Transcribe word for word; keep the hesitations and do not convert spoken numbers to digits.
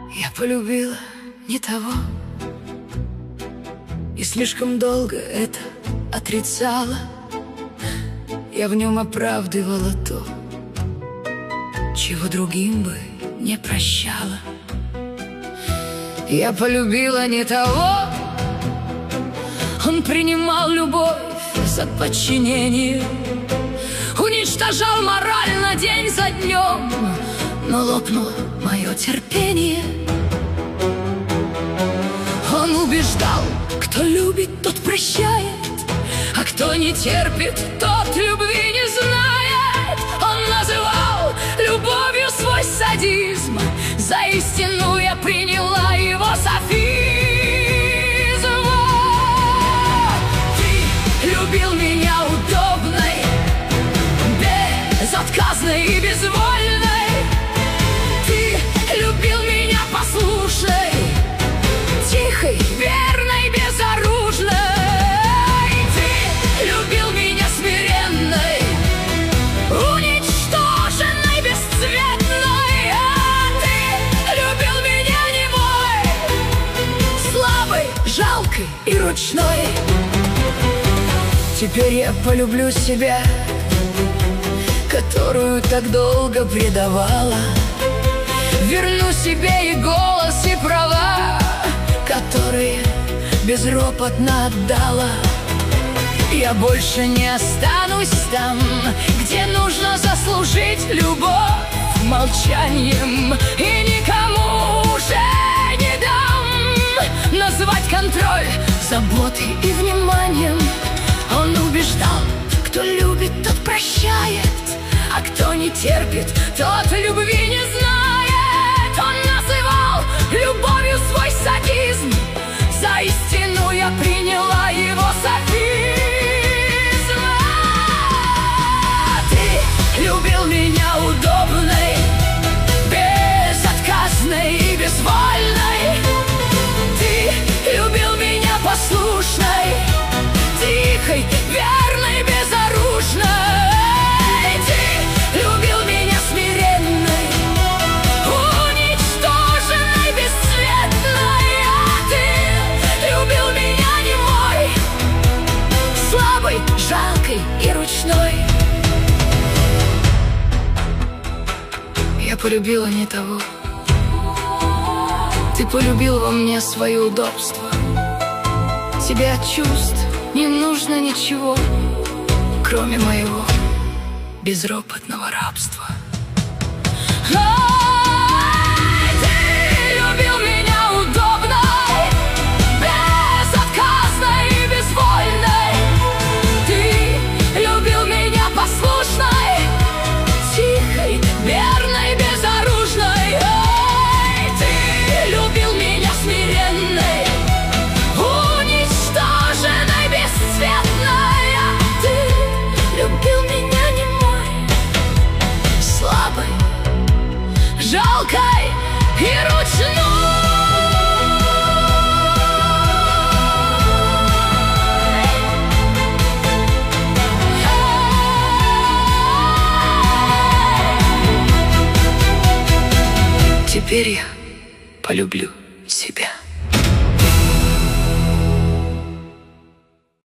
Я полюбила не того, и слишком долго это отрицала. Я в нем оправдывала то, чего другим бы не прощала. Я полюбила не того, он принимал любовь за подчинение, уничтожал морально день за днем, но лопнуло мое терпение. Он убеждал, кто любит, тот прощает, а кто не терпит, тот любви не знает. Он называл любовью свой садизм, за истину я приняла его софизм. Ты любил меня удобной, безотказной и безвольной. Ты любил меня послушной, тихой, верной, безоружной. Ты любил меня смиренной, уничтоженной, бесцветной. А ты любил меня немой, слабой, жалкой и ручной. Теперь я полюблю себя, которую так долго предавала. Верну себе и голос, и права, которые безропотно отдала. Я больше не останусь там, где нужно заслужить любовь молчанием, и никому уже не дам назвать контроль заботой и вниманием. Он убеждал, кто любит, тот прощает, а кто не терпит, тот любви не знает. Он называл любовью свой садизм, за истину я приняла его софизм. Ты любил меня удобной, безотказной и безвольной. Ты любил меня послушной, тихой, верной, безоружной. Ты любил меня смиренной, уничтоженной, бесцветной. А ты любил меня немой, слабой, жалкой и ручной. Я полюбила не того, ты полюбил во мне свое удобство. Тебе от чувств не нужно ничего, кроме моего безропотного рабства. Ай, ты любил меня удобной, безотказной и безвольной. Ты любил меня послушной, тихой, верной, безоружной. Ай, ты любил меня смиренной, уничтоженной, бесцветной. А ты любил меня немой, слабой, жалкой и ручной. Теперь я полюблю себя.